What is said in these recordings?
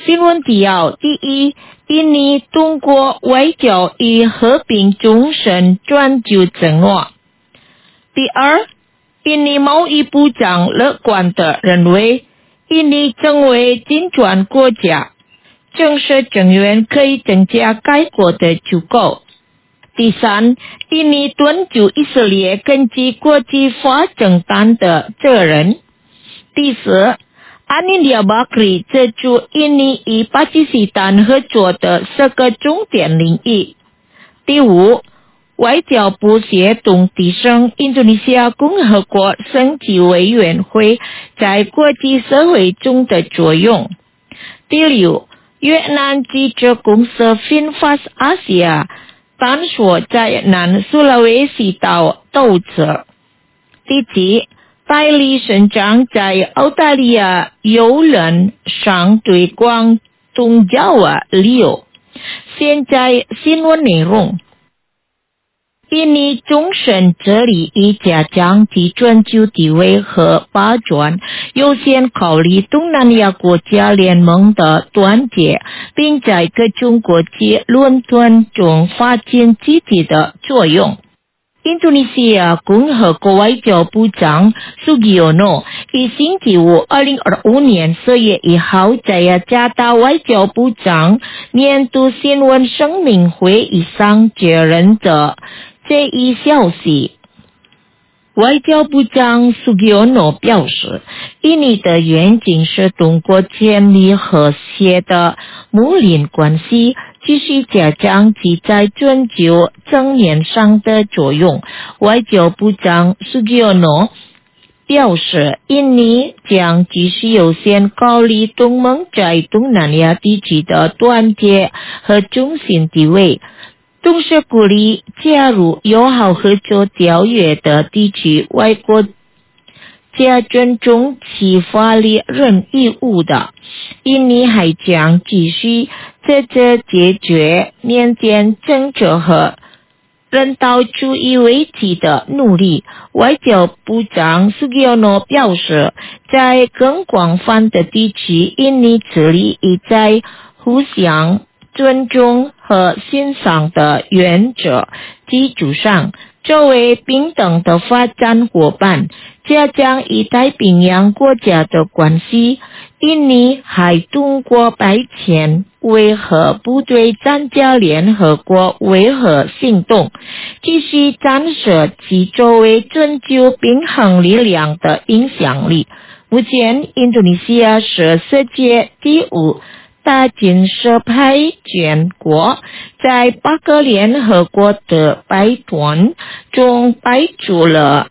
新闻提要：第一，印尼通过外交与和平终身专注承诺。第二，印尼贸易部长乐观地认为，印尼成为金砖国家，正式成员可以增加该国的足够。第三，印尼敦促以色列根据国际法承担的责任。第四，Anindya Bakri 指出印尼与巴基斯坦合作的4个重点领域。第五，外交部协同提升印度尼西亚共和国升级委员会在国际社会中的作用。第六，越南记者公司 Finfast Asia 探索在南苏拉威西岛投资。第七，代理省长在澳大利亚邮轮上推广东爪哇旅游。现在新闻内容。印尼终身致力于加强其全球地位和发展，优先考虑东南亚国家联盟的团结，并在各种国际论坛中发挥积极的作用。印度尼西亚共和国外交部长 Sugiono 于星期五2025年4月1号在雅加达外交部长年度新闻声明会议上确认的这一消息。外交部长 Sugiono 表示，印尼的愿景是通过建立和谐的睦邻关系，继续加强其在全球层面上的作用。外交部长 Sugiono 表示，印尼将继续优先考虑东盟在东南亚地区的团结和中心地位，同时鼓励加入友好合作条约的地区外国家尊重其法律任义务的。印尼还将继续积极解决缅甸政治和人道主义危机的努力。外交部长 Sugiono 表示，在更广泛的地区，印尼致力于在互相尊重和欣赏的原则基础上，作为平等的发展伙伴，加强与太平洋国家的关系。印尼还通过派遣维和部队参加联合国维和行动，继续展示其作为全球平衡力量的影响力。目前，印度尼西亚是世界第5大军事派遣国，在8个联合国的派团中派出了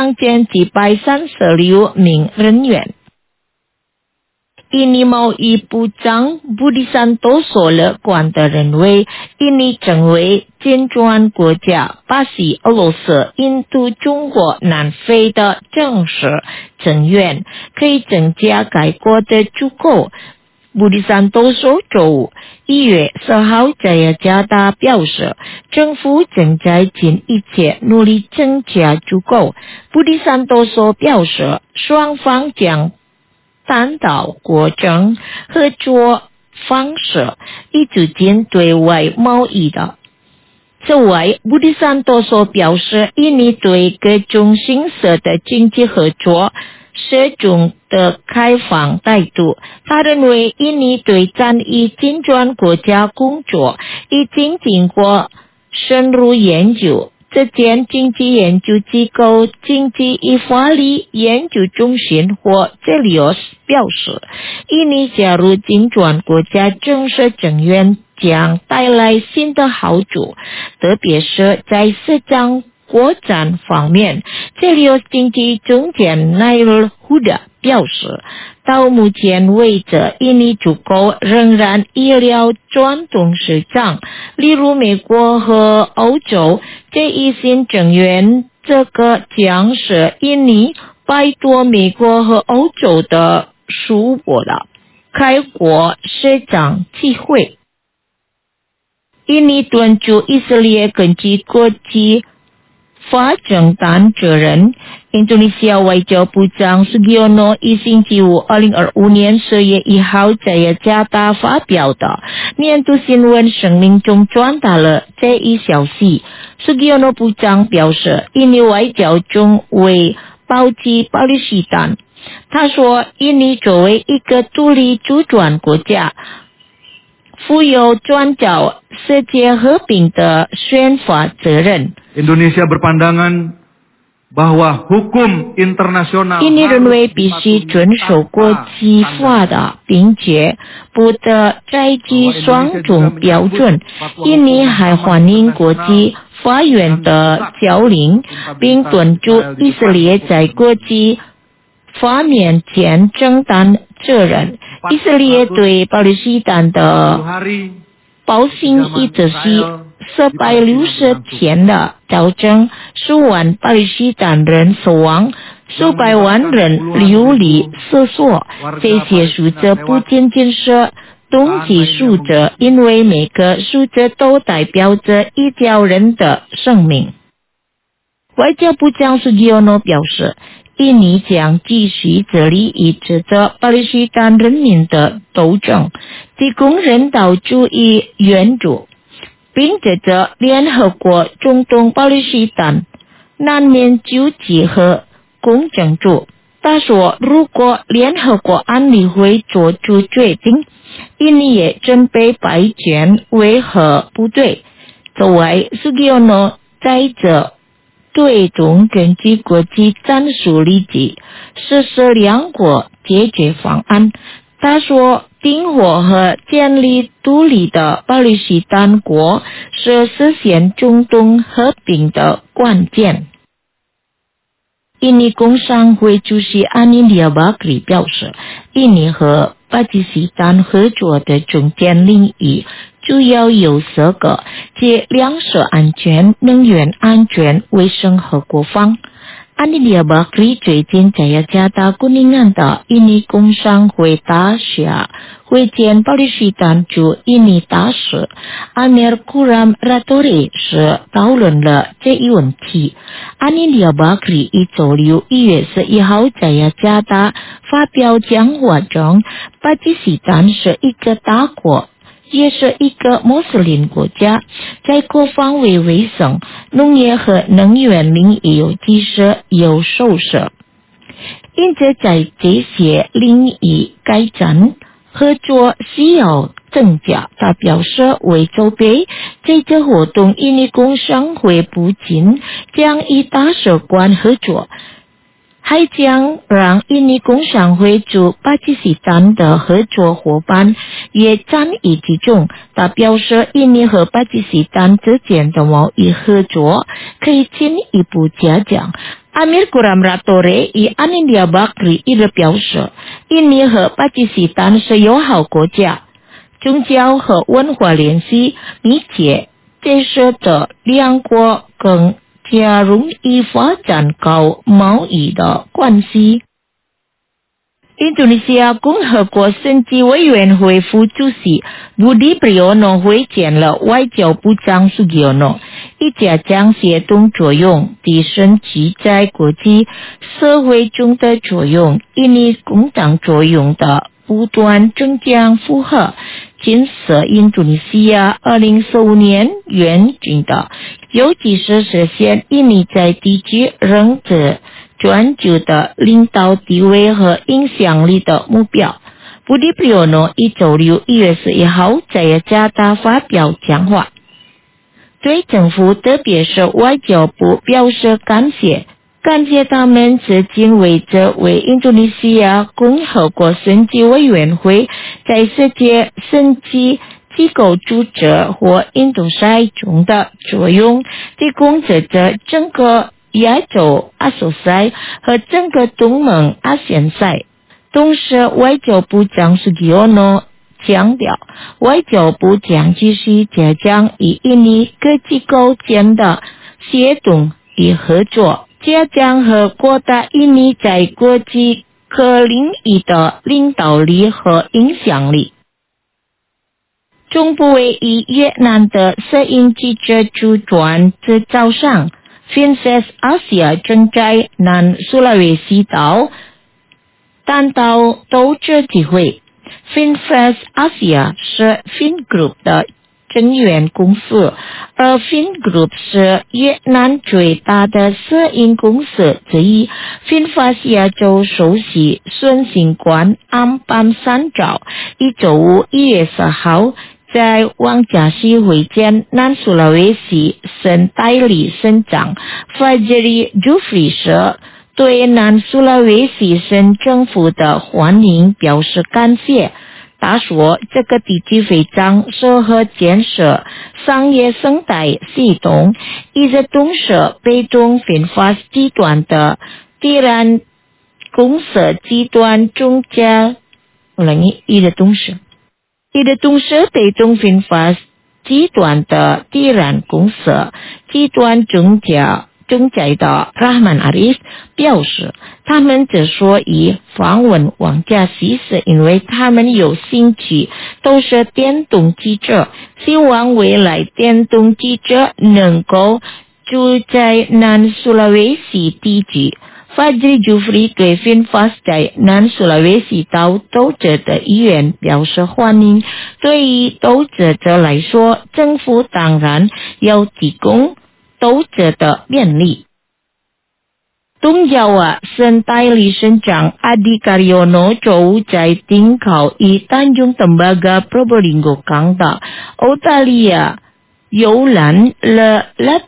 2736名人员。印尼贸易部长布迪山多索乐观地认为，印尼成为金砖国家巴西、俄罗斯、印度、中国、南非的正式成员，可以增加该国的足够。布迪山多索周1月4号在雅加达表示，政府正在尽一切努力增加足够。布迪山多索表示，双方将探讨各种合作方式，以促进对外贸易的。此外，布迪山多索表示，印尼对各种形式的经济合作始终的开放态度。他认为，印尼对参与金砖国家工作已经经过深入研究。这间经济研究机构经济与法律研究中心或 Celios 表示，印尼加入金砖国家正式成员将带来新的好处，特别是在市场扩展方面。Celios 经济总监 Nail Huda 表示，到目前为止，印尼足够仍然依赖传统市场，例如美国和欧洲。这一新成员，这个将是印尼摆脱美国和欧洲的束缚的开国市场机会。印尼敦促以色列根据国际发展担责人。印度尼西亚外交部长 Sugiono 一星期五2025年10月1号在雅加达发表的年度新闻声明中传达了这一消息。Sugiono 部长表示，印尼外交中为包击巴勒斯坦。他说，印尼作为一个独立主权国家，负有创造世界和平的宣发责任。 Indonesia berpandangan bahwa hukum internasional 印尼认为必须遵守国际法的，并且不得采取双重标准。印尼还欢迎国际法院的交流，并敦促以色列在国际法面前承担责任。以色列对巴勒斯坦的报信一直是460天的战争，数万巴勒斯坦人死亡，数百万人流离失所。这些数字不仅仅是冬季数字，因为每个数字都代表着一条人的生命。外交部长Sugiono表示，印尼将继续致力于支持巴勒斯坦人民的斗争，提供人道主义援助，并借着联合国中东巴勒斯坦难民救济和公证处。他说，如果联合国安理会做出决定，印尼也准备派遣维和部队。此外，Sugiono在这对中根据国际战术理解实施两国解决方案。他说，停火和建立独立的巴勒斯坦国是实现中东和平的关键。印尼工商会主席Anindya Bakri 表示，印尼和巴基斯坦合作的重点领域主要有4个，即粮食安全、能源安全、卫生和国防。Anindya Bakri 最近在雅加达古宁安的印尼工商会大厦会见巴勒斯坦驻印尼大使Amir Kurram Ratore 时讨论了这一问题。Anindya Bakri 一周6月11号在雅加达发表讲话中，巴基斯坦是一个大国，也是一个穆斯林国家，在国防卫生、农业和能源领域其实有收拾。因此在这些领域开展合作需要增加。他表示，为筹备这次活动，印尼工商会不仅将与大使馆合作，还将让印尼工商会驻巴基斯坦的合作伙伴也参与其中。他表示，印尼和巴基斯坦之间的贸易合作可以进一步加强。Amir Kurram Ratore 与 Anindya Bakri 一直表示，印尼和巴基斯坦是友好国家，宗教和文化联系密切，这使得两国更加容易发展高贸易的关系。印度尼西亚共和国审计委员会副主席 Budi Priyono 会见了外交部长 Sugiono， 以加强协同作用，提升其在国际社会中的作用。印尼共党作用的不断增强符合建设印度尼西亚2015年愿景的，尤其是实现印尼在地区仍着专注的领导地位和影响力的目标。Budi Priyono 一周6月11号在雅加达发表讲话，对政府特别是外交部表示感谢他们至今为止为印度尼西亚共和国审计委员会在世界审计机构组织或印度赛中的作用，提供着整个亚洲亚洲赛和整个东盟亚线赛。同时，外交部长Sugiono强调，外交部将继续加强与印尼各机构间的协同与合作，加强和扩大印尼在国际各领域的领导力和影响力。中部位于越南的摄影记者主管制造商 Finses Asia 正在南苏拉维西岛担到投资机会。Finfest Asia 是 Fingroup 的成员公司，而 Fingroup 是越南最大的摄影公司之一。Finfest 亚洲首席孙行官安排3周1周5 1月10号在王家溪会见南苏拉维西省代理省长 Fajri Jufri 时，对南苏拉维西省政府的欢迎表示感谢。他说，这个地区非常适合建设商业生态系统，一直同时被动Finfast集团的地产公司集团中家，一直同时被动Finfast集团的地产公司集团中介的 Rahman Arif 表示，他们之所以访问王家溪是因为他们有兴趣都是电动汽车，希望未来电动汽车能够住在南苏拉维西地区。Fajri Jufri 对 Finfast 在南苏拉维西岛投资的意愿表示欢迎。对于投资者来说，政府当然要提供投资的便利。东Jawa省代理省长 Adi Karyono 周五在丁考以Tanjung Tembaga Probolinggo港的澳大利亚游览了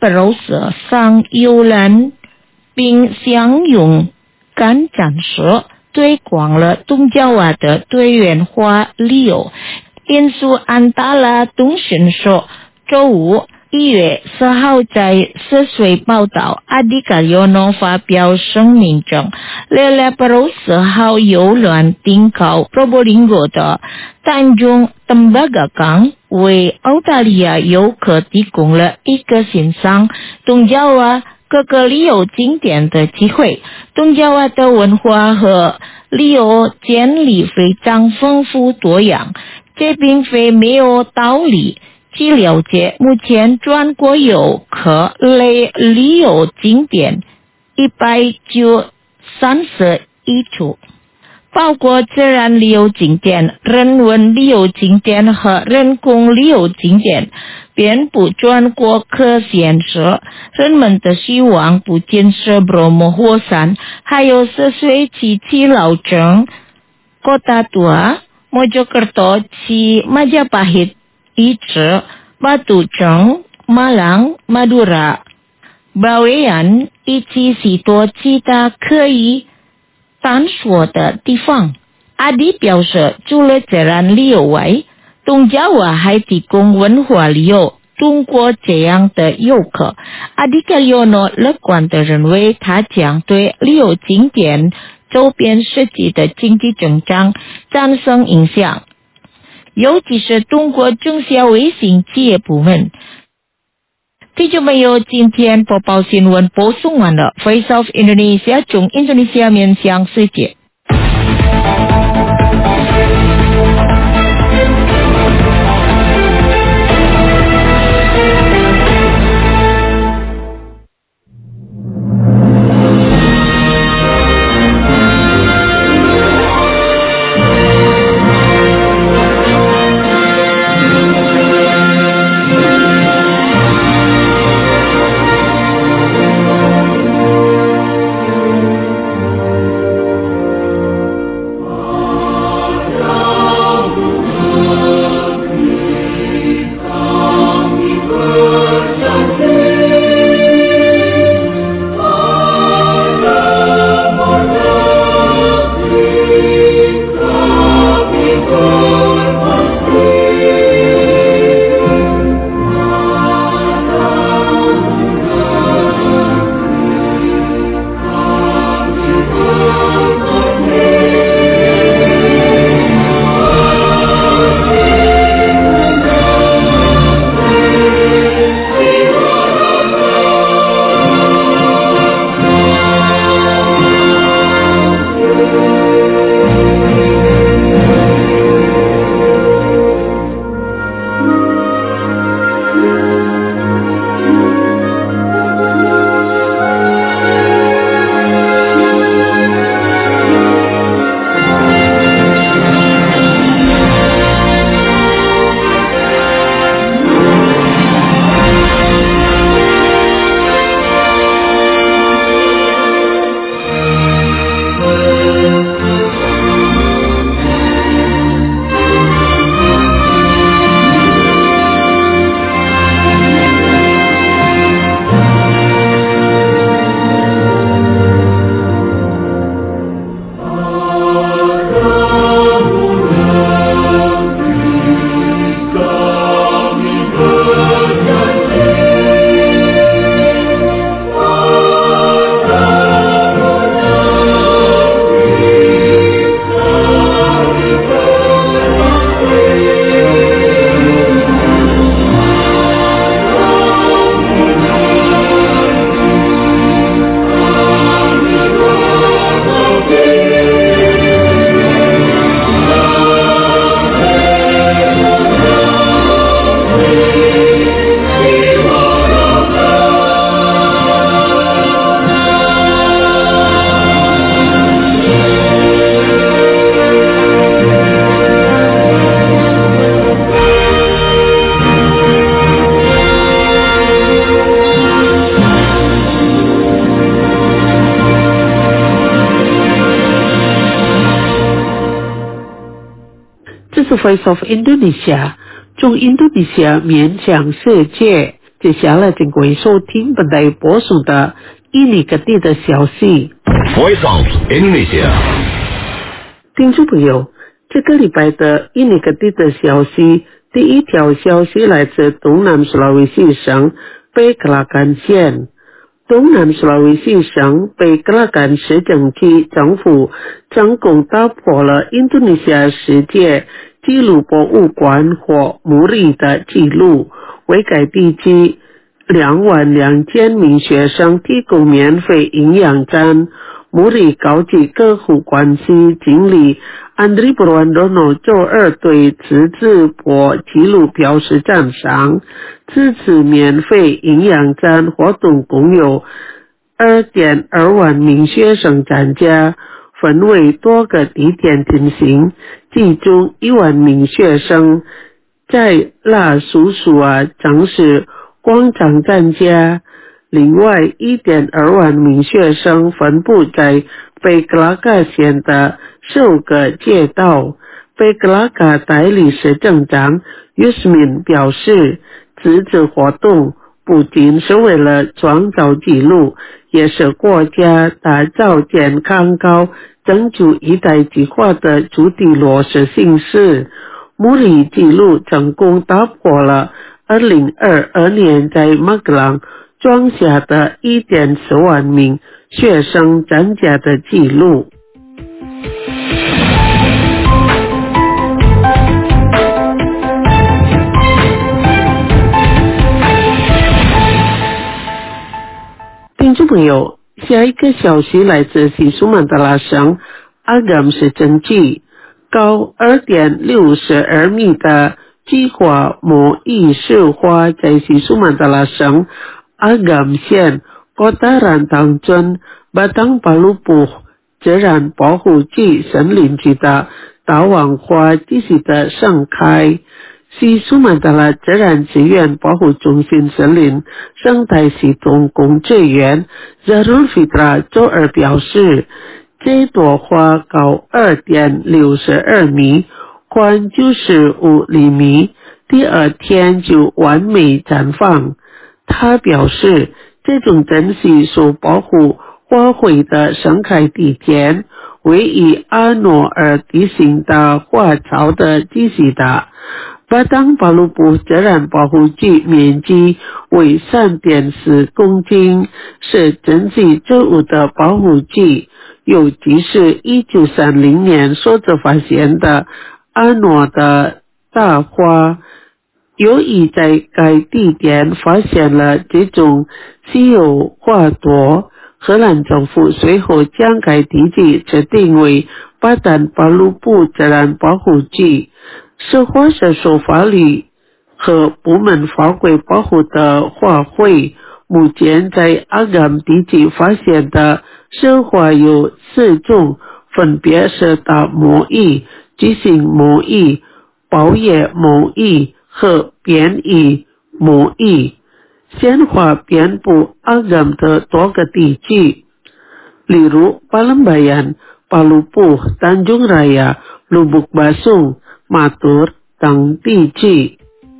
200艘游览，并享用感展时推广了东Jawa的多元化旅游。印苏安达拉通讯社周五1月10号在社水报道，阿迪卡尤诺发表声明中，200号游轮停靠波波林国的Tanjung Tembaga港为澳大利亚游客提供了一个欣赏东Jawa各个旅游景点的机会。东Jawa的文化和旅游建立非常丰富多样，这并非没有道理。据了解，目前全国游客类旅游景点131处，包括自然旅游景点、人文旅游景点和人工旅游景点，遍布全国各县市。人们的希望不仅是Bromo火山，还有泗水七七老城、Kota Tua、Mojokerto 及Majapahit遗址、Batu Ceng、Malang、Madura、Bawean以及许多其他可以探索的地方。阿迪表示，除了自然旅游外，东Jawa还提供文化旅游。通过这样的游客，阿迪卡尤诺乐观地认为，他将对旅游景点周边设计的经济增长产生影响，尤其是通过中小微型企业部门。听众朋友，今天播报新闻播送完了。Voice of Indonesia 从印度尼西亚面向世界。 是 Voice of Indonesia， 中印度尼西亚面向世界。接下来请各位收听本台播送的印尼各地的消息。 Voice of Indonesia。 听众朋友，这个礼拜的印尼各地的消息，第一条消息来自东南苏拉威西省北克拉干县。东南苏拉威西省北克拉干市政区政府成功打破了印度尼西亚世界纪录博物馆或穆里的纪录，为该地区22000名学生提供免费营养餐。穆里高级客户关系经理安迪布罗多诺周二对此次破纪录表示赞赏。此次免费营养餐活动共有 2.2 万名学生参加，分为多个地点进行，其中1万名学生在拉苏苏城市广场参加，另外 1.2 万名学生分布在北克拉嘎县的10个街道。北克拉嘎代理市政长约斯敏表示，此次活动不仅是为了创造纪录，也是国家打造健康高增就一代计划的主体落实形式。穆里纪录成功打破了2022年在马格朗庄下的 1.4 万名学生参加的纪录。听众朋友，下一个消息来自西苏曼达拉省阿甘市政区，高 2.62 米的计划模艺术花在西苏曼达拉省阿甘县Kotaran当村Batang Palupuh自然保护区森林区的大王花继续的盛开。西苏曼达拉自然资源保护中心森林生态系统工作员 Zarul Fitra 周二表示，这朵花高 2.62 米，宽95厘米，第二天就完美绽放。他表示，这种珍稀受保护花卉的生态地点为以阿诺尔地形的花草的基系的。巴当巴鲁布自然保护区面积为 3.4 公顷，是珍稀植物的保护区，尤其是1930年所发现的阿诺的大花。由于在该地点发现了这种稀有花朵，荷兰政府随后将该地区指定为巴丹巴鲁布自然保护区，是花是受法律和部门法规保护的花卉。目前在阿甘地区发现的生花有4种，分别是大魔芋、巨型魔芋、苞叶魔芋和扁芋魔芋。鲜花遍布阿甘的多个地区，例如巴伦巴yan、巴鲁布、Tanjung Raya、Lubuk Basung、马图等地区。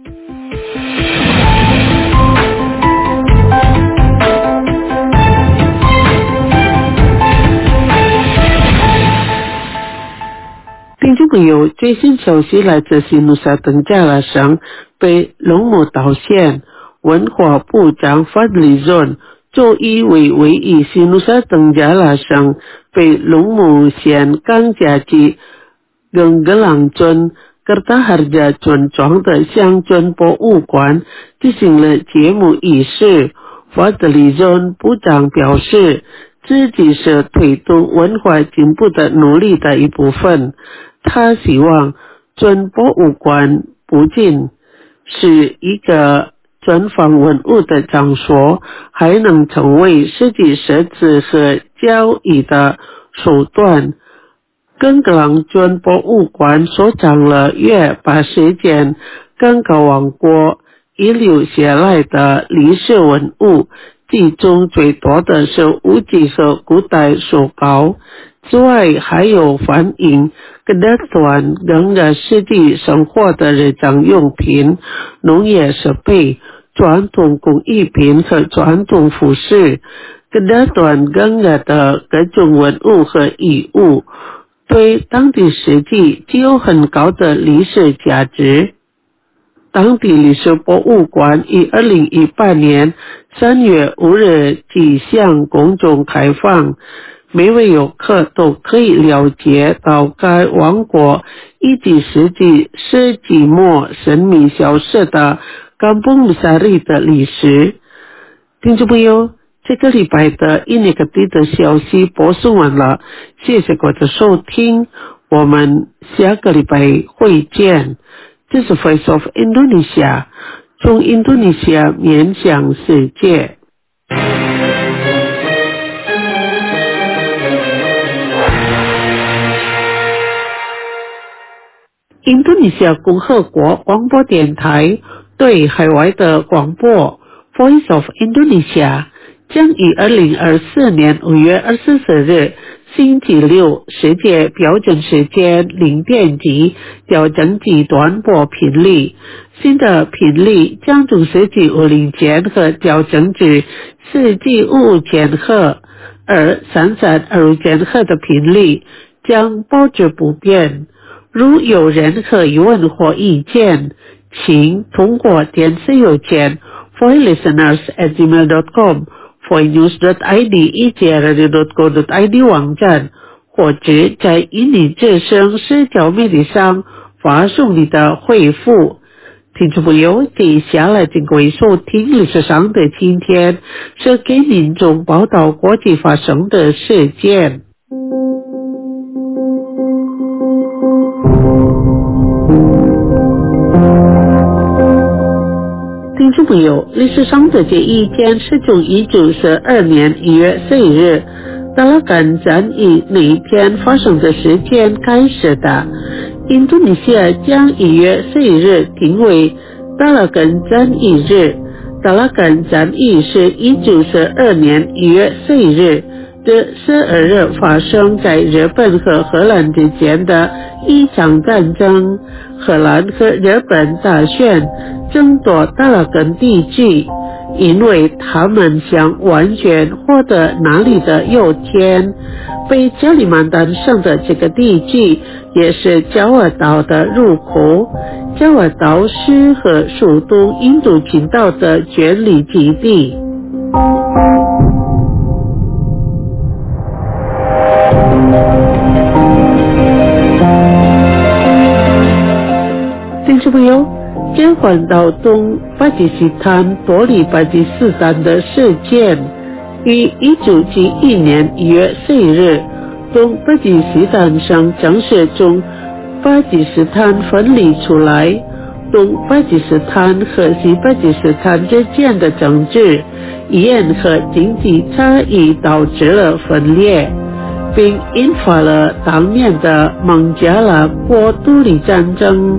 听众朋友，最新消息来自西努沙登加拉省北龙姆岛县文化部长法里존周一为唯一西努沙登加拉省北龙姆县冈加区耿格朗村Kertaharja村庄的乡村博物馆进行了节目仪式。法里존部长表示，自己是推动文化进步的努力的一部分。他希望村博物馆不仅是一个专访文物的场所，还能成为实际设置和教育的手段。耿格朗村博物馆收藏了约80件耿格王国遗留下来的历史文物，其中最多的是乌鸡和古代手稿。 之外，还有反映Kedaton整个世纪生活的日常用品、农业设备、传统工艺品和传统服饰。Kedaton整个的各种文物和遗物对当地实际具有很高的历史价值。当地历史博物馆于2018年3月5日即向公众开放，每位游客都可以了解到该王国1世纪世纪末神秘消失的Kampung Sari的历史。听众朋友，这个礼拜的印尼各地的消息播送完了，谢谢各位的收听，我们下个礼拜会见。这是 Voice of Indonesia， 从印度尼西亚面向世界。印度尼西亚共和国广播电台对海外的广播 Voice of Indonesia 将于2024年5月24日星期六世界标准时间0点级调整至短波频率，新的频率将从4G50千赫调整至4G55千赫，而3325千赫的频率将保持不变。如有任何疑问或意见，请通过电子邮件 foilisteners@gmail.com、foilnews.id、ejradio.co.id 网站，或者在印尼之声社交媒体上发送你的回复。听众朋友，接下来请各位收听历史上的今天，是给民众报道国际发生的事件。听众朋友，历史上的这一天是从1912年1月4日达拉干战役那一天发生的时间开始的。印度尼西亚将1月4日定为达拉干战役日。达拉干战役是1912年1月4日至12日发生在日本和荷兰之间的一场战争。荷兰和日本打算争夺达拉干地区，因为他们想完全获得那里的油田。北加里曼丹省的这个地区也是加尔岛的入口。加尔岛是和属东印度群岛的权力基地。听众朋友，减缓到东巴基斯坦脱离巴基斯坦的事件，于1971年1月4日，东巴基斯坦省正式从巴基斯坦分离出来。东巴基斯坦和西巴基斯坦之间的政治、语言和经济差异导致了分裂，并引发了当年的孟加拉国独立战争。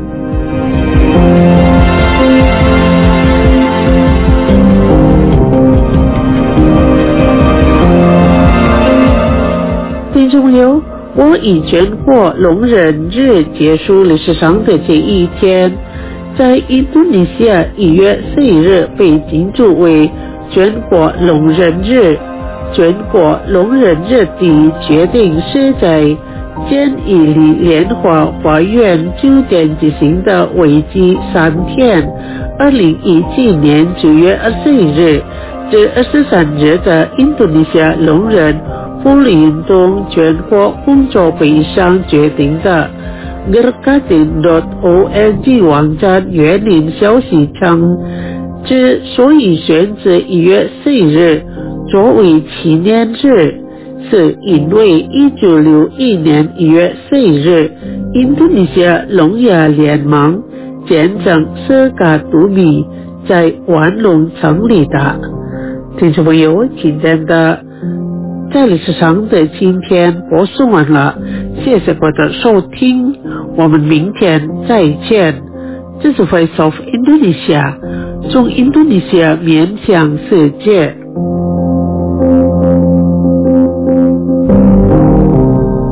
听众朋友，我以全国聋人日结束历史上的这一天，在印度尼西亚1月4日被定注为全国聋人日。全国聋人日的决定是在监义里莲花花园酒店举行的为期3天2017年9月21日至23日的印度尼西亚聋人福利运动全国工作会议上决定的。Gerkatin.org 网站援引消息称，之所以选择1月4日作为纪念日，是因为1961年1月4日印度尼西亚聋哑联盟见证斯嘎杜米在万隆成立的。听众朋友，今天的在历史上的今天播送完了，谢谢各位的收听，我们明天再见。这是 Voice of Indonesia， 从印度尼西亚面向世界。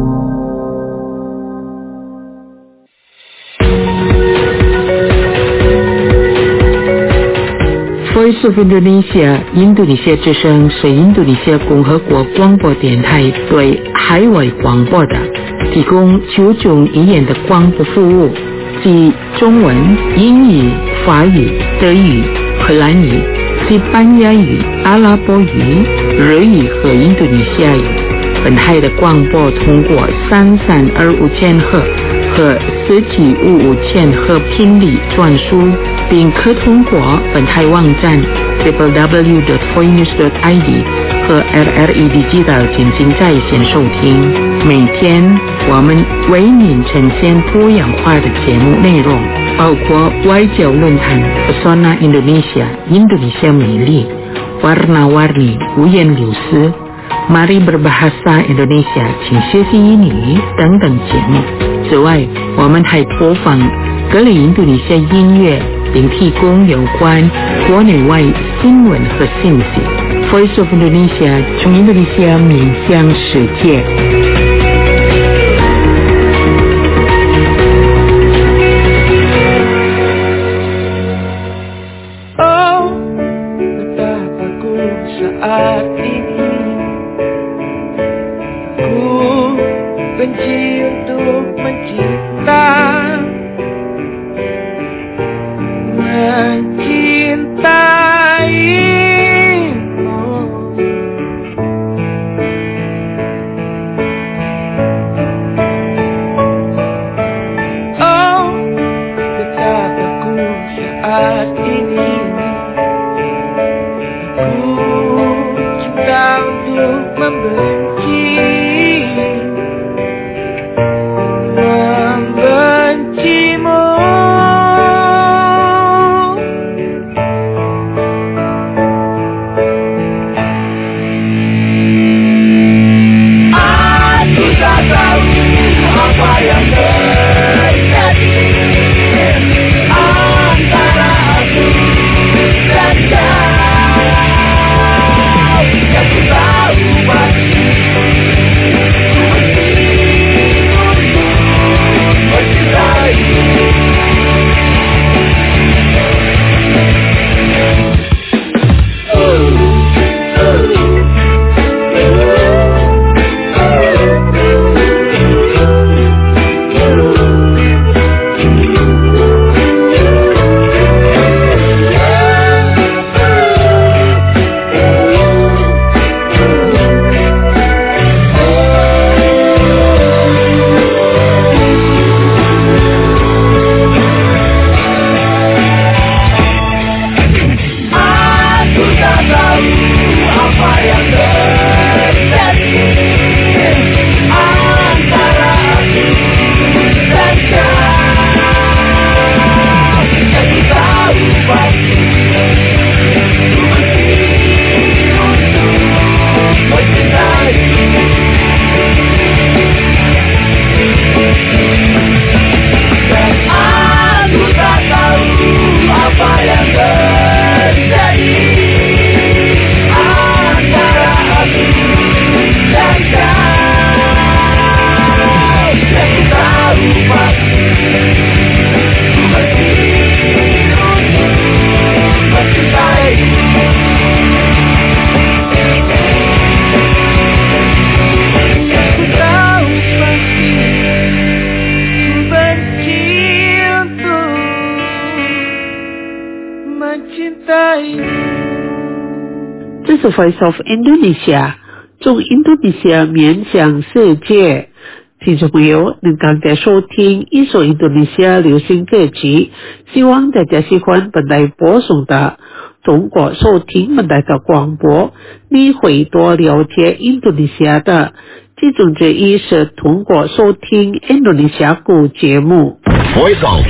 Voice of Indonesia 印度尼西亚之声是印度尼西亚共和国广播电台对海外广播的，提供9种语言的广播服务，即中文、英语、法语、德语、荷兰语、西班牙语、阿拉伯语、日语和印度尼西亚语。本台的广播通过3325千赫和475千赫频率传输，并可通过本台网站 www.voinews.id 和 RRI Digital 进行在线收听。每天我们为您呈现多样化的节目内容，包括外交论坛 Pesona Indonesia 印度尼西亚美丽 Warna-Warni 五颜六色Mari Berbahasa Indonesia 请学习英语等等节目。此外，我们还播放各类印度尼西亚音乐，并提供有关国内外新闻和信息。Voice of Indonesia 从印度尼西亚面向世界。 Oh, betapa ku saat ini ku benci untuk mencinta. 这是 Voice of Indonesia 从印度尼西亚面向世界。听众朋友，您刚才收听一首印度尼西亚流行歌曲，希望大家喜欢本台播送的。通过收听本台的广播，你会多了解印度尼西亚的。其中之一是通过收听印度尼西亚国节目。 Voice of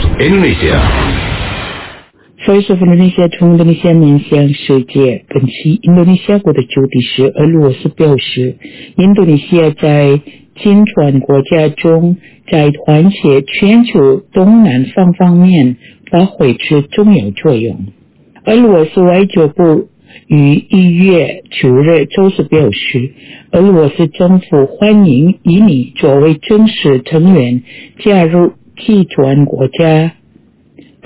Indonesia。Voice of Indonesia 从印度尼西亚面向世界。本期印度尼西亚国的主题是俄罗斯表示，印度尼西亚在金砖国家中，在团结全球东南方面发挥出重要作用。俄罗斯外交部于1月9日周四表示，俄罗斯政府欢迎以你作为正式成员加入金砖国家。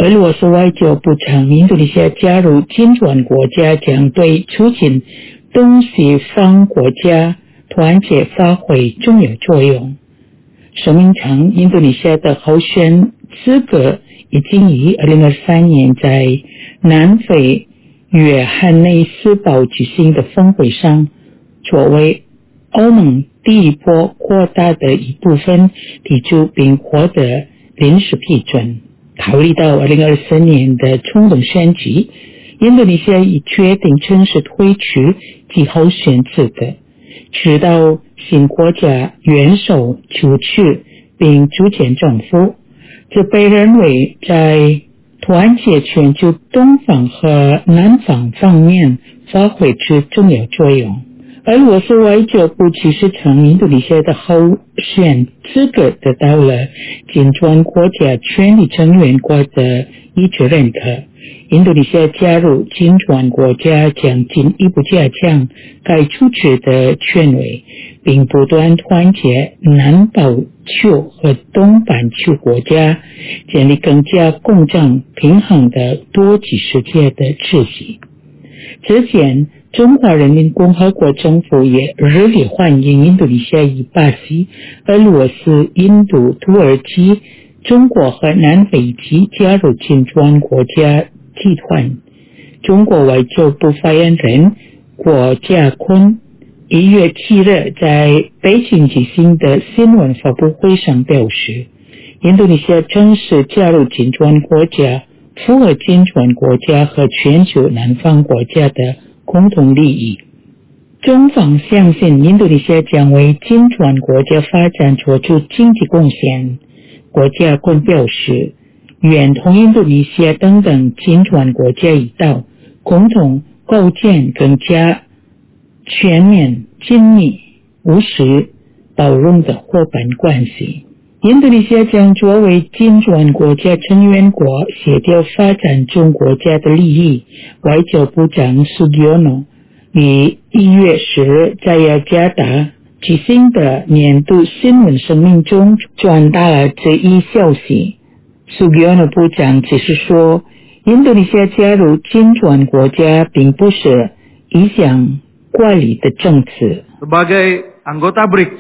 俄罗斯外交部长，印度尼西亚加入金砖国家将对促进东西方国家团结发挥重要作用。声明称，印度尼西亚的候选资格已经于2023年在南非约翰内斯堡举行的峰会上，作为欧盟第一波扩大的一部分提出并获得临时批准。考虑到2024年的冲动选举，印度尼西亚已决定正式推出其候选资格，直到新国家元首出去并组建政府。这被认为在团结全球东方和南方方面发挥出重要作用。俄罗斯外交部其实称，印度尼西亚的候选资格得到了金砖国家全体成员国的一致认可。印度尼西亚加入金砖国家将进一步加强该组织的权威，并不断团结南半球和东半球国家，建立更加公正平衡的多极世界的秩序。之前中华人民共和国政府也热烈欢迎印度尼西亚与巴西、俄罗斯、印度、土耳其、中国和南非一起加入金砖国家集团。中国外交部发言人郭家坤1月7日在北京举行的新闻发布会上表示，印度尼西亚正式加入金砖国家，符合金砖国家和全球南方国家的共同利益。中方相信印度尼西亚将为金砖国家发展做出经济贡献。国家坤表示，愿同印度尼西亚等金砖国家一道，共同构建更加全面、紧密、务实、包容的伙伴关系。印度尼西亚将作为金砖国家成员国，协调发展中国家的利益。外交部长苏吉欧诺于1月10日在雅加达举行的年度新闻声明中传达了这一消息。苏吉欧诺部长只是说，印度尼西亚加入金砖国家并不是一项怪异的政策。 Sebagai anggota BRICS,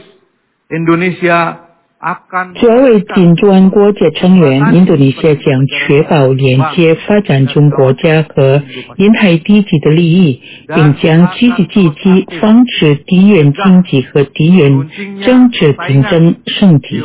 Indonesia 作为金砖国家成员，印度尼西亚将确保连接发展中国家和沿海地区的利益，并将积极防止地缘经济和地缘政治竞争升级。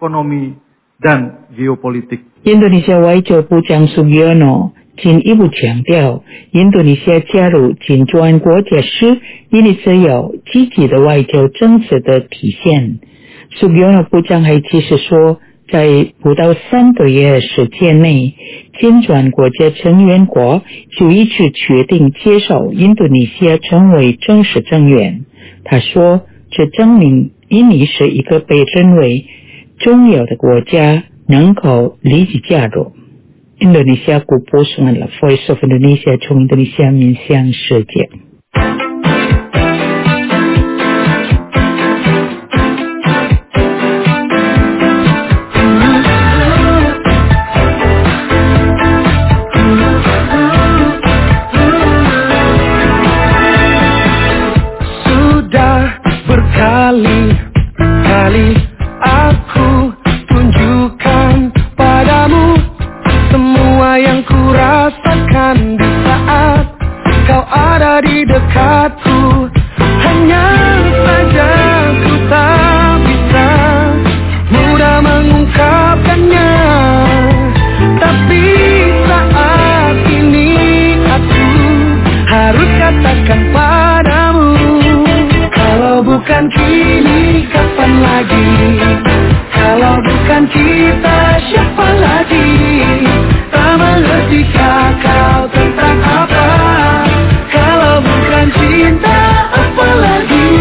印度尼西亚外交部长苏吉欧诺进一步强调，印度尼西亚加入金砖国家是印尼西亚积极的外交政策的体现。苏吉欧诺部长还解释说，在不到3个月时间内，金砖国家成员国就一致决定接受印度尼西亚成为正式成员。他说，这证明印尼是一个被认为重要的国家，能够立即加入。Indonesia Kuposungan Voice of Indonesia 从印度尼西亚面向世界。 Kali aku tunjukkan padamu semua yang ku rasakan di saat kau ada di dekatku. Hanya saja ku tak bisa mudah mengungkapkannya, tapi saat ini aku harus katakan padamu, kalau bukan kini kapan lagi, kalau bukan kita siapa lagi, tak mengertikah kau tentang apa, kalau bukan cinta apa lagi.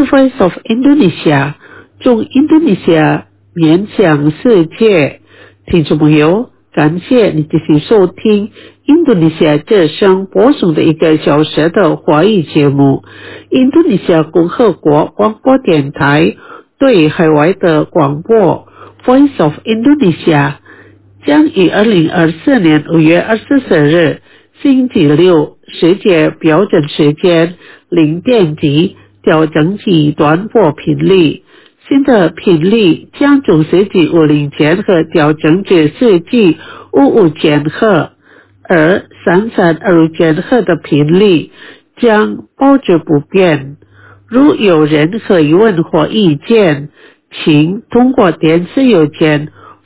是 Voice of Indonesia， 中印度尼西亚面向世界。听众朋友，感谢你继续收听印度尼西亚之声播送的1个小时的华语节目。印度尼西亚共和国广播电台对海外的广播 Voice of Indonesia 将于2024年5月24日星期六世界标准时间0点起调整至短波频率，新的频率将从4G 50千赫调整至4G 55千赫，而332千赫的频率将保持不变。如有任何疑问或意见，请通过电子邮件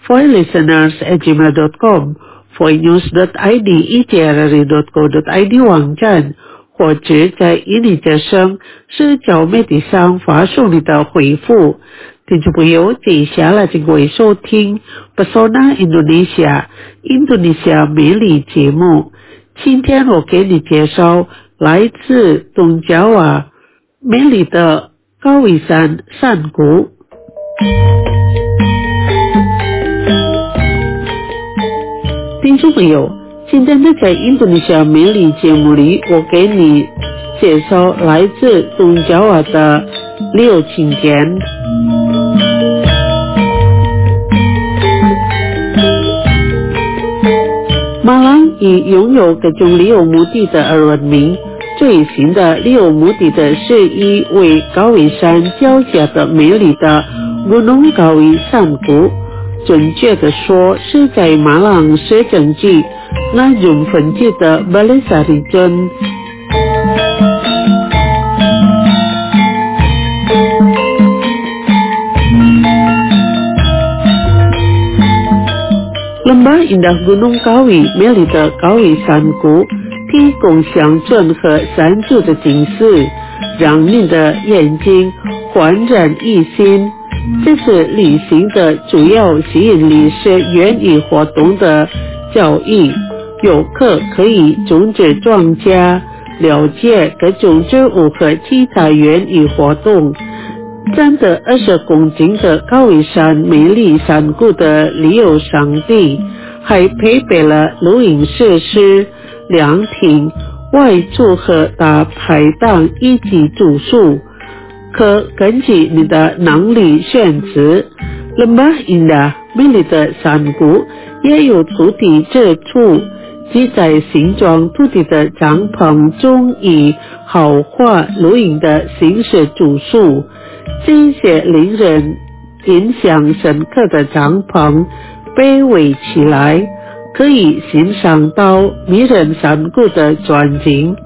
foilisteners@gmail.com、foinews.id、ejrr.co.id 网站，或者在印尼之声社交媒体上发送你的回复。听众朋友，接下来请各位收听 Pesona Indonesia 印度尼西亚美丽节目。今天我给你介绍来自东爪哇美丽的高尾山山谷。听众朋友，今天在印度尼西亚美丽节目里，我给你介绍来自东爪哇的柳青田。马朗以拥有各种旅游目的的而闻名，最新的旅游目的的是一位高尾山脚下的美丽的Gunung Kawi山谷，准确的说是在马朗市政区Ngajum分区的Balesari镇。Lembah Indah Gunung Kawi 美丽的高尾山谷提供乡村和山丘的景色，让你的眼睛焕然一新。这次旅行的主要吸引力是园艺活动的教育，游客可以种植庄稼，了解各种植物和其他园艺活动。占地20公顷的高尾山美丽山谷的旅游胜地，还配备了露营设施、凉亭、外出和大排档以及住宿，可根据你的能力选择。Lembah Indah 美丽的山谷也有土地支柱，即在形状土地的帐篷中以豪华露营的形式住宿。这些令人印象深刻的帐篷被围起来，可以欣赏到迷人山谷的转景。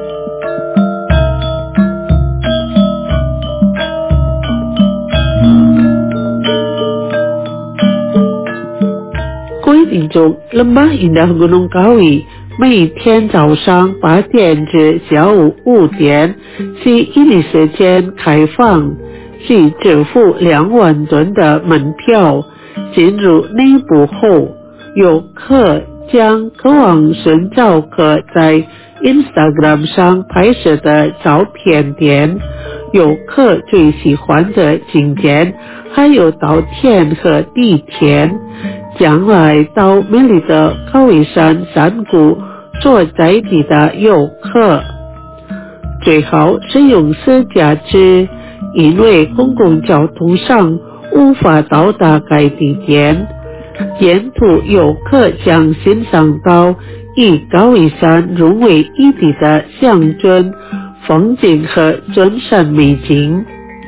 各位听众，Lembah Indah Gunung Kawi每天早上8点至下午5点是印尼时间开放，需支付2万吨的门票。进入内部后，游客将渴望寻找可在 Instagram 上拍摄的照片点。游客最喜欢的景点还有稻田和地田。将来到美丽的高尾山山谷所在地的游客最好使用私家车，因为公共交通上无法到达该地点。沿途游客将欣赏到以高尾山融为一体的乡村风景和尊山美景。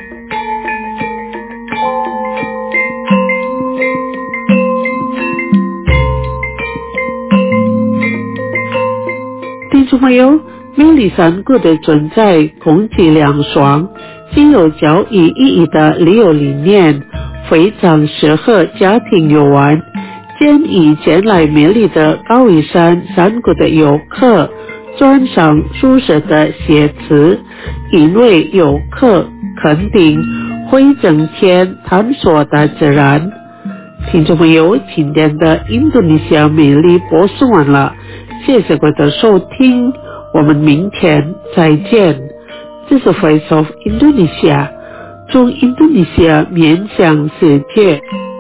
听众朋友，美丽山谷的存在，空气凉爽，既有教育意义的旅游理念，非常适合家庭游玩。建议前来美丽的高尾山山谷的游客穿上舒适的鞋子，因为游客肯定会增添探索大自然。听众朋友，今天的印度尼西亚美丽播送完了，谢谢各位的收听，我们明天再见。 这是 Voice of Indonesia， 中印度尼西亚面向世界。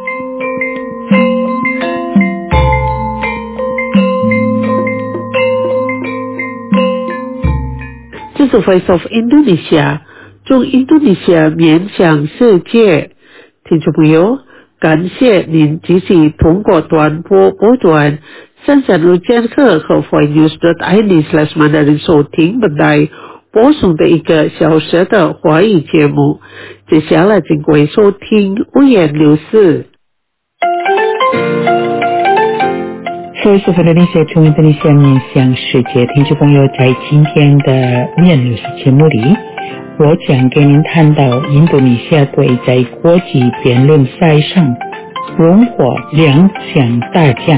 这是 Voice of Indonesia， 中印度尼西亚面向世界。听众朋友，感谢您继续通过短波波段33千赫和 voinews.in/Mandarin 收听本台播送的1个小时的华语节目。接下来请各位收听五言六事。 Voice of Indonesia 中印度尼西亚面向世界，听众朋友，在今天的五言六事节目里，我将给您谈到印度尼西亚队在国际辩论赛上荣获2项大奖。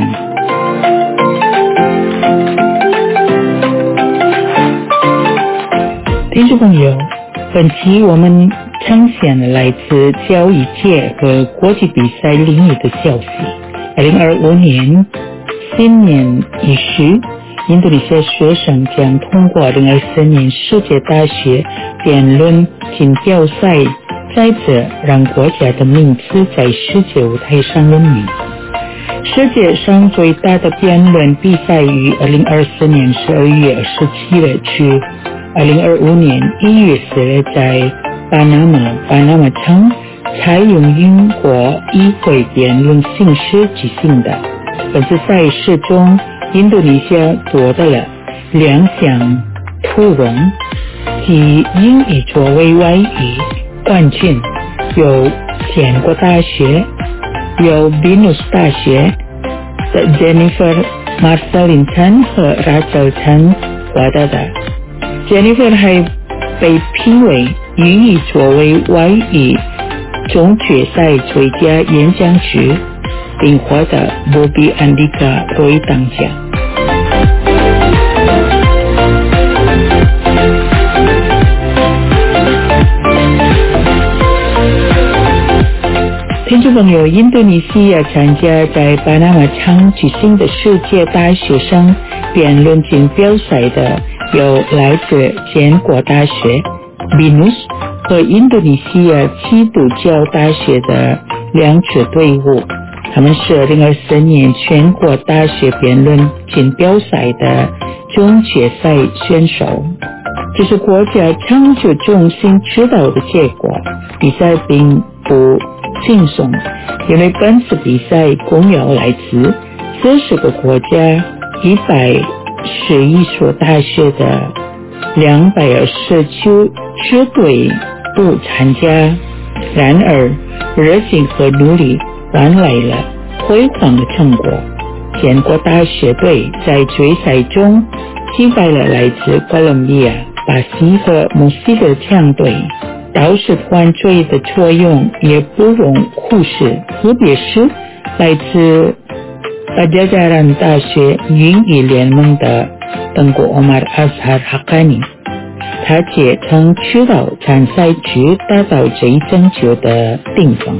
听众朋友，本期我们呈现了来自教育界和国际比赛领域的消息。2025年新年伊始，印度尼西亚学生将通过2024年世界大学辩论锦标赛，再次让国家的名次在世界舞台上闻名。世界上最大的辩论比赛于2024年12月27日至2025年1月4日在巴拿马城采用英国议会辩论形式举行的。本次赛事中，印度尼西亚夺得了2项殊荣，即英语作为外语冠军，由建国大学、由 Binus 大学的 Jennifer Marcelin Tan 和 Rachel Tan 获得的。Jennifer 还被评为英语作为外语总决赛最佳演讲者，并获得 Bobby Andika 瑞当奖。听众朋友，印度尼西亚参加在巴拿马城举行的世界大学生辩论锦标赛的有来自建国大学 Binus 和印度尼西亚基督教大学的2支队伍，他们是2024年全国大学辩论锦标赛的总决赛选手。这是国家长久中心知道的结果。比赛并不轻松，因为本次比赛共有来自40个国家111所大学的229支队伍参加。然而热情和努力换来了辉煌的成果。建国大学队在决赛中击败了来自哥伦比亚、巴西和墨西哥强队。导师团队的作用也不容忽视，特别是来自Pajajaran大学英语联盟的Tengku Omar Azhar Haqqani，他也曾指导参赛者达到最成就的顶峰。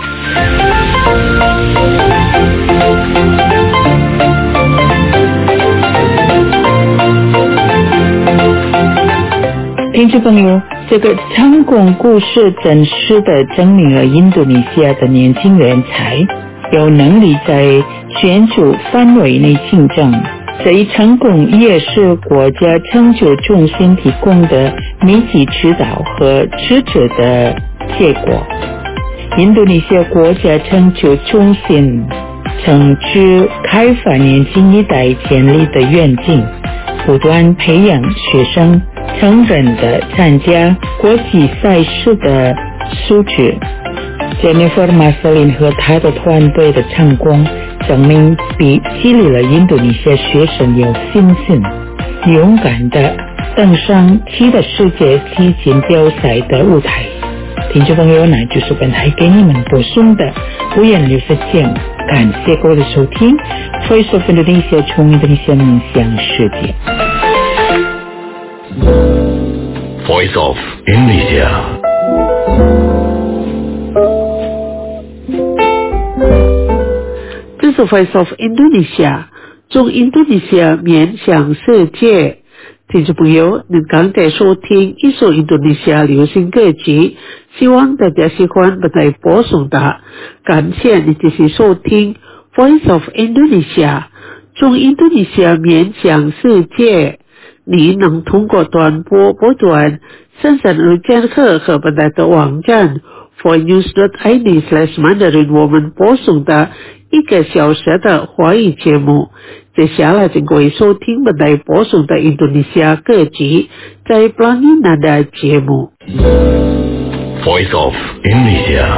听众朋友，这个成功故事真实的证明了印度尼西亚的年轻人才有能力在全球范围内竞争。这一成功也是国家成就中心提供的密集指导和支持的结果。印度尼西亚国家成就中心曾指开发年轻一代潜力的愿景，不断培养学生成人的参加国际赛事的素质。Jennifer Marcelin 和他的团队的成功证明比激励了印度尼西亚学生有信心，勇敢地登上其他世界级锦标赛的舞台。听众朋友，那就是本台给你们播送的五言六事节目，感谢各位的收听。Voice of Indonesia 从印度尼西亚面向世界。 Voice of Indonesia。 这是 Voice of Indonesia， 中印度尼西亚面向世界。 听众朋友，您刚才收听一首印度尼西亚流行歌曲，希望大家喜欢我们播送的。感谢你继续收听 Voice of Indonesia， 从印度尼西亚面向世界。你能通过短波波段生产日间课和我们的网站 forenews.id/Mandarin 我们播送的1个小时的华语节目。接下来请各位收听我们播送的印度尼西亚歌曲在 Pelangi Nada 节目。 Voice of Indonesia.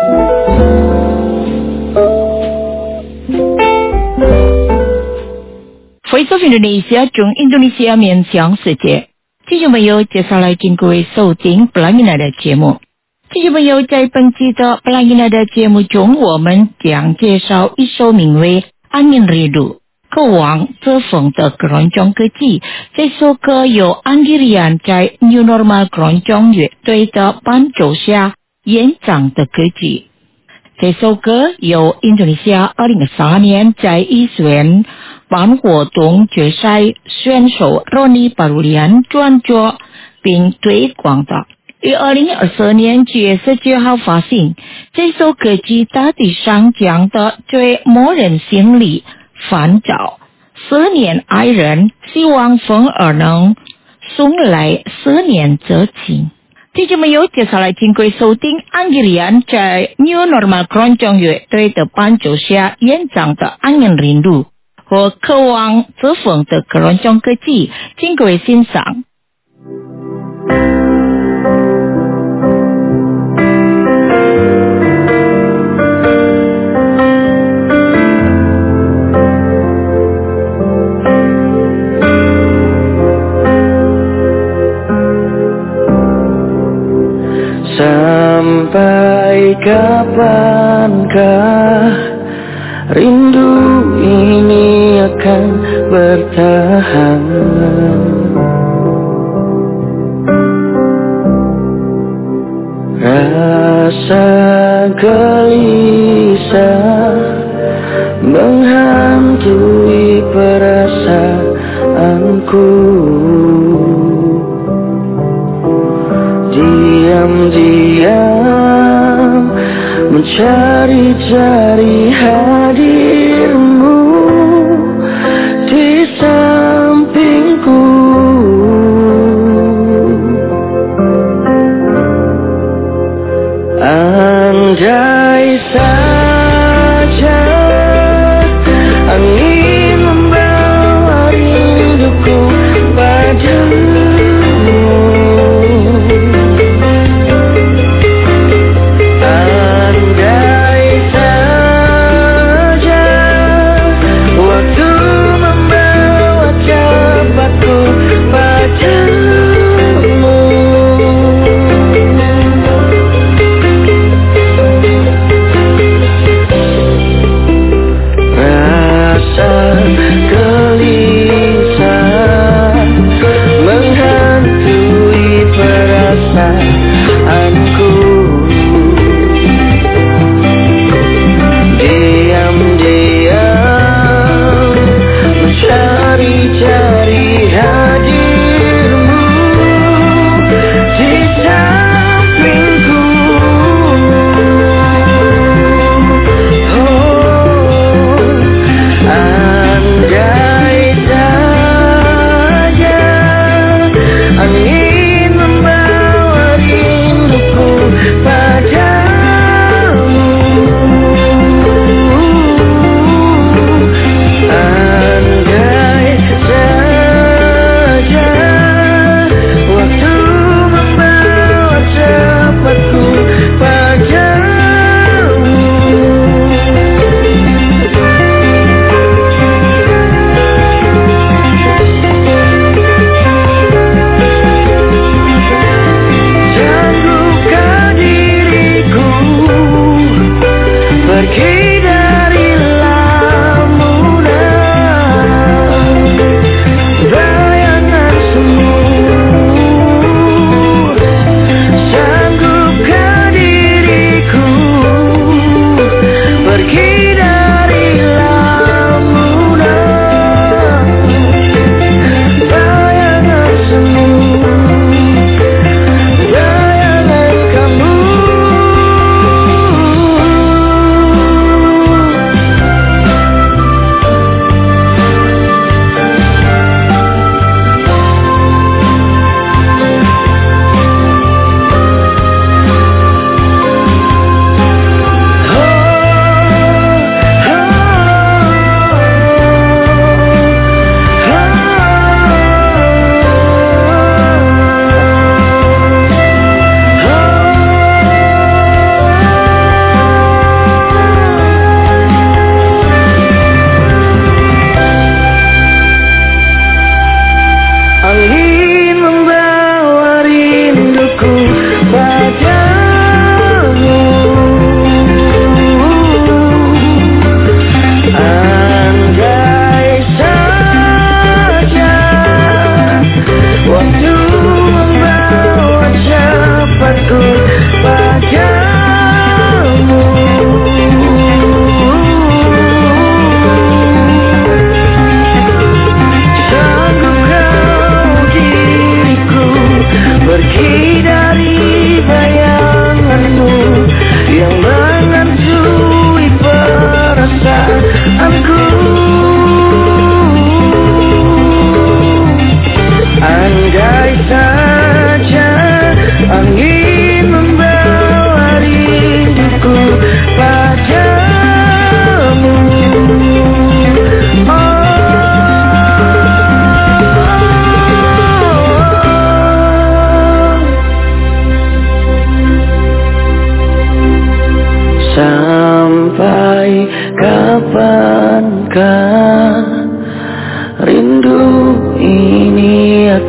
Voice of Indonesia 从印度尼西亚面向世界。听众朋友，接下来请各位收听 Pelangi Nada 节目。听众朋友，在本期的 Pelangi Nada 节目中，我们将介绍一首名为《Angin Rindu》渴望遮风的keroncong歌曲。这首歌由安吉利安在 New Normal keroncong乐队的伴奏下演唱的歌曲。这首歌由印度尼西亚2013年在伊选办活动决赛选手 Roni Parulian 创作并推广的，于2024年9月19号发行。这首歌曲大体上讲的对某人心里烦躁，思念爱人，希望风儿能送来思念之情。听众朋友，接下来请各位收听安吉利安在 New Normal keroncong乐队的伴奏下演唱的《Angin Rindu》和渴望遮风的keroncong歌曲，请各位欣赏。 Sampai kapankah rindu ini akan bertahan? Rasa gelisah menghantui perasaanku. Diam-diam mencari-cari hadirmu di sampingku. Andai saja angin membawa rinduku padamu. Andai saja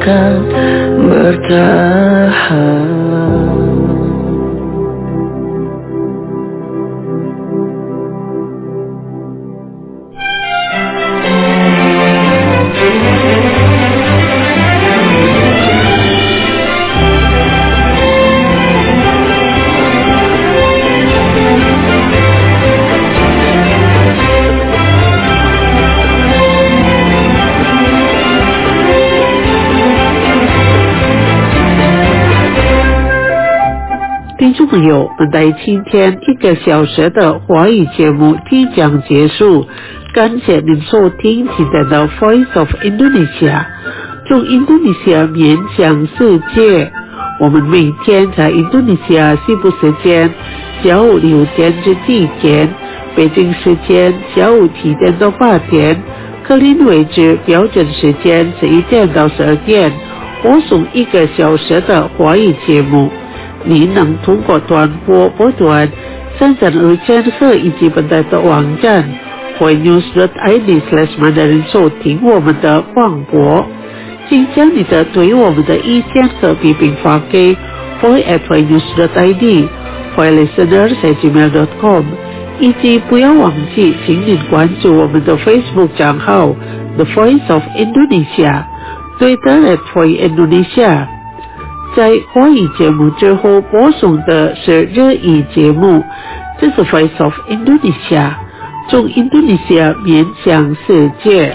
akan bertahan. 听众朋友，本台今天1个小时的华语节目即将结束，感谢您收听今天的 Voice of Indonesia， 从印度尼西亚面向世界。我们每天在印度尼西亚西部时间下午6点至7点，北京时间下午7点到8点，克林维治标准时间11点到12点，播送1个小时的华语节目。您能通过短波波段33千赫以及本台的网站 voinews.id/mandarin 收听我们的广播，请将你的对我们的意见和批评发给 voice@voinews.id voicelisteners@gmail.com， 以及不要忘记请您关注我们的 Facebook 账号 The Voice of Indonesia， Twitter @voiceindonesia。在华语节目之后播送的是日语节目，这是 Voice of Indonesia， 从印度尼西亚面向世界。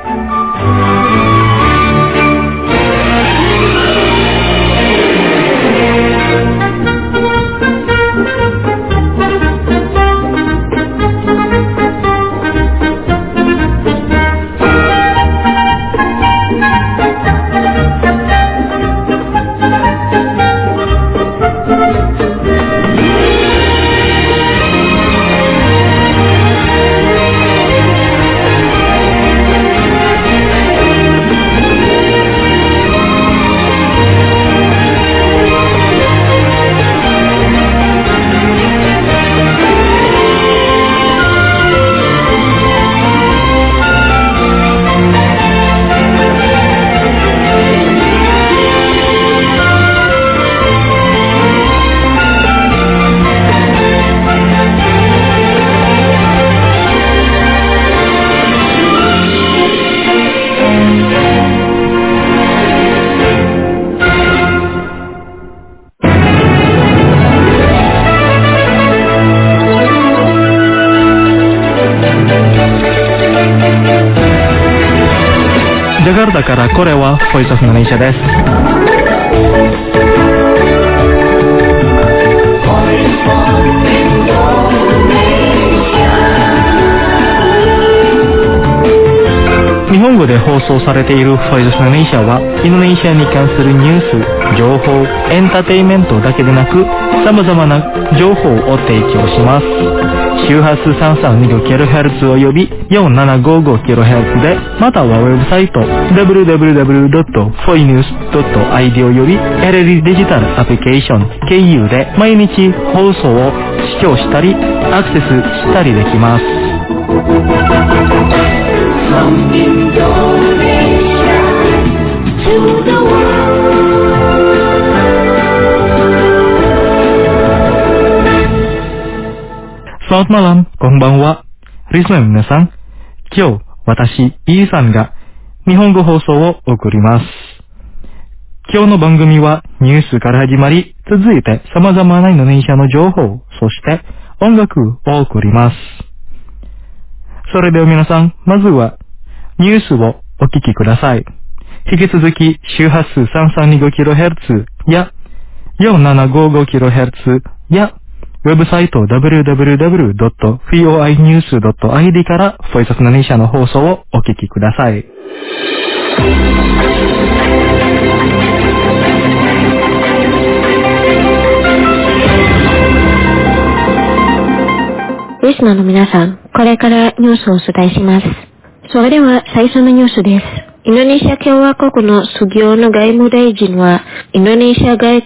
ジャカルタからこれはボイスオフIndonesiaです。日本語で放送されているボイスオフIndonesiaはインドネシアに関するニュース、情報、エンターテインメントだけでなく様々な情報を提供します。周波数 332kHz および 4755kHz で、またはウェブサイト www.foinews.id および LD デジタルアプリケーション KU で毎日放送を視聴したりアクセスしたりできます。 From Indonesia to the world。Selamat malam, konbanwa。リスナーの皆さん、今日私、イーさんが日本語放送を送ります。今日の番組はニュースから始まり、続いて様々なインドネシアの情報、そして音楽を送ります。それでは皆さん、まずはニュースをお聞きください。引き続き周波数 332kHz や 4755kHz やウェブサイト www.foinews.id からボイスオフIndonesiaの放送をお聞きください。 リスナーの皆さん、これからニュースをお伝えします。それでは最初のニュースです。インドネシア共和国のスギョーの外務大臣は、インドネシア外